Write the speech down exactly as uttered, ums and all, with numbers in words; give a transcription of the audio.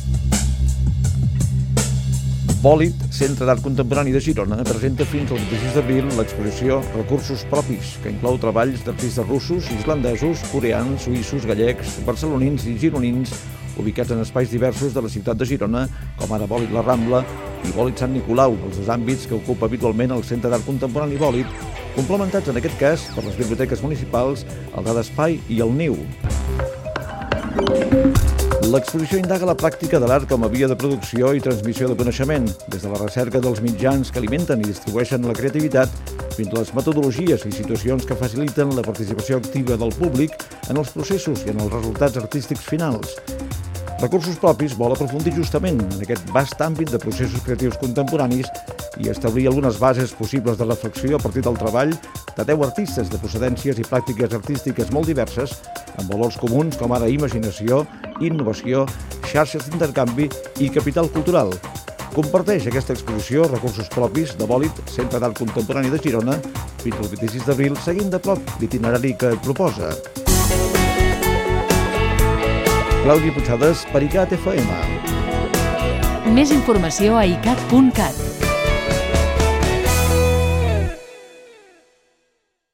Bòlit, Centre d'Art Contemporani de Girona, presenta fins al vint-i-sis d'abril l'exposició Recursos Propis, que inclou treballs d'artistes russos, islandesos, coreans, suïssos, gallecs, barcelonins i gironins, ubicats en espais diversos de la ciutat de Girona, com ara Bòlit La Rambla i Bòlit Sant Nicolau, els dos àmbits que ocupa habitualment el Centre d'Art Contemporani Bòlit, complementats en aquest cas per les biblioteques municipals, el Dada Espai i el Niu. L'exposició indaga la pràctica de l'art com a via de producció i transmissió de coneixement, des de la recerca dels mitjans que alimenten i distribueixen la creativitat, fins a les metodologies i situacions que faciliten la participació activa del públic en els processos i en els resultats artístics finals. Recursos Propis vol aprofundir justament en aquest vast àmbit de processos creatius contemporanis i establir algunes bases possibles de reflexió a partir del treball de deu artistes de procedències i pràctiques artístiques molt diverses, amb valors comuns com ara imaginació, innovació, xarxes d'intercanvi i capital cultural. Comparteix aquesta exposició Recursos Propis de Bòlit, Centre d'Art Contemporani de Girona, fins al vint-i-sis d'abril, seguint de prop l'itinerari que et proposa. Clàudia Puigades, per I C A T F M. Més informació a i cat punt cat.